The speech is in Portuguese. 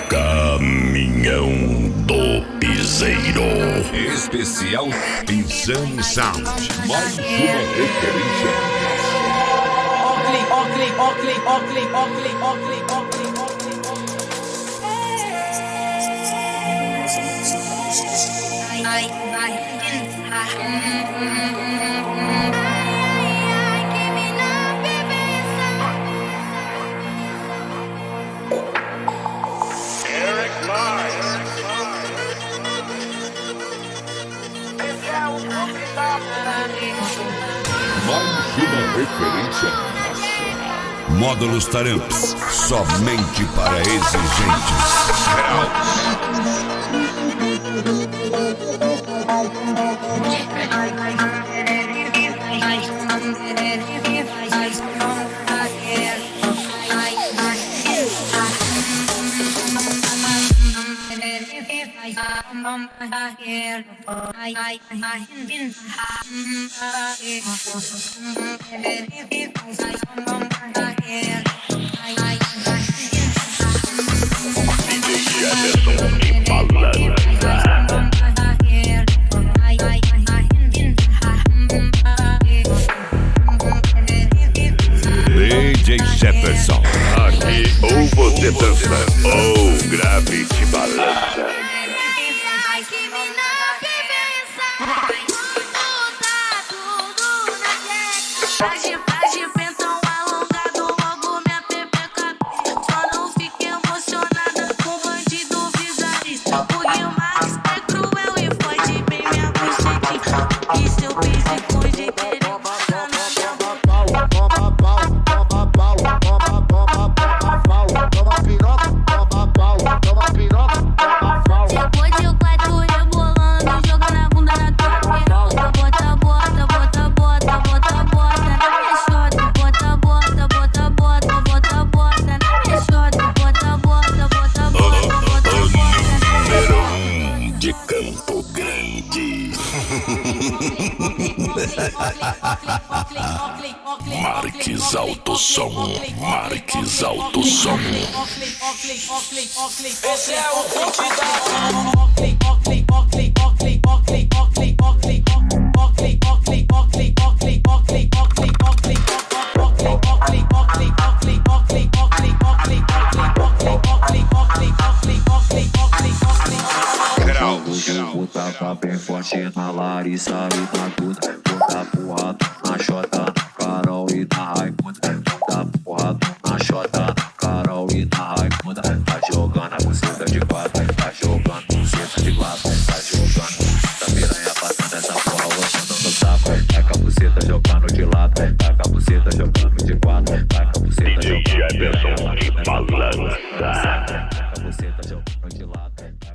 Caminhão do Piseiro. Especial Pisani Sound. Mais uma referência. Mais uma referência nacional. Módulos Taramps, somente para exigentes. DJ Jefferson. Aqui ou você dança ou grave te balança. Marques Alto Som, Marques Alto Som. Esse é o funk Botava bem forte na Larissa e na Duda. Bota porrada na Xota, Carol e na Raimundo. Bota porrada na Xota, Carol e na Raimundo. Tá jogando a buceta de quatro, tá jogando a buceta de quatro, tá jogando essa piranha passando essa porra roxando no saco. Tá com a buceta jogando de lado, tá com a buceta jogando de quatro, tá com a buceta jogando de lado. Tá com a buceta jogando de lado.